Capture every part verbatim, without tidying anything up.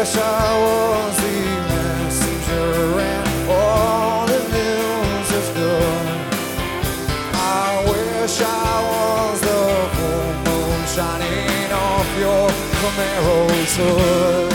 wish I was the messenger and all the news is good. I wish I was the full moon shining off your Camaro's hood.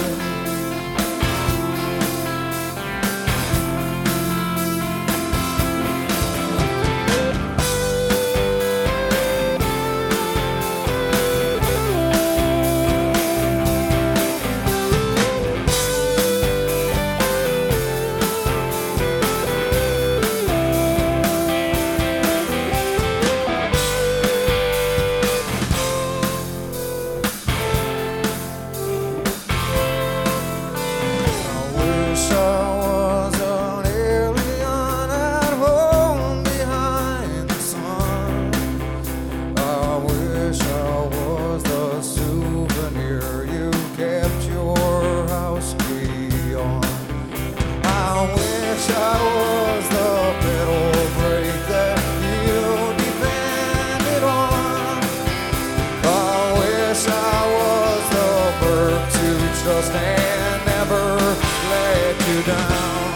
I was the pedal brake that you depended on. I wish I was the verb to trust and never let you down.